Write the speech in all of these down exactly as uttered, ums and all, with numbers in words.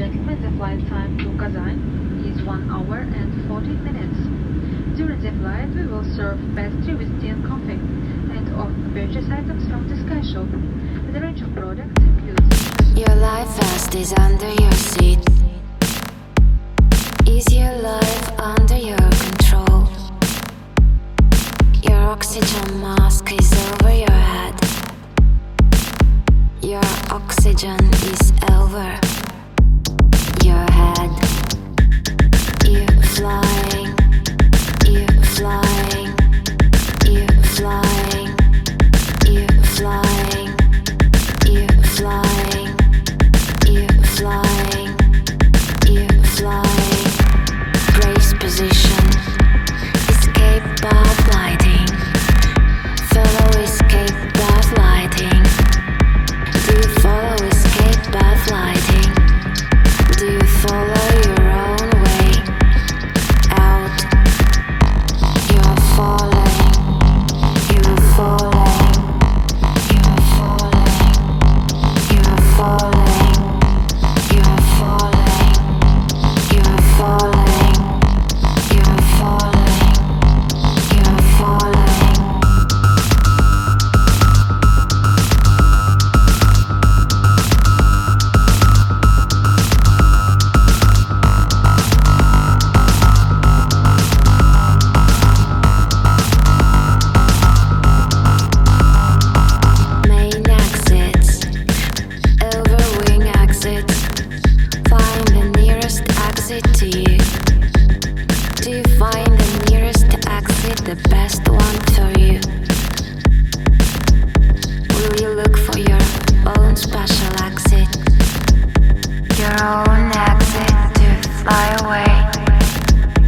gentlemen, the flight time to Kazan is one hour and forty minutes. During the flight, we will serve pastry with tea and coffee, and offer purchase items from the sky shop. The range of products includes... Your life vest is under your seat. Is your life under your control? Your oxygen mask is over your head. Your oxygen is over your head. You're flying, you're flying, you're flying, you're flying, you're flying, you're flying, you're flying. Brace position, escape bad lighting. Follow escape bad lighting. Do you follow escape bad lighting? Do you follow your own way out? You're falling, you're falling, you're falling, you're falling, you're falling, you're falling, you're falling, you're falling. Main exits, over wing exits. Find the nearest exit to you. Do you find the nearest exit the best one for you? Will you look for your own special exit? Your own exit to fly away.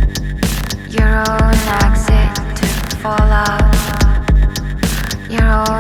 Your own exit to fall out. Your own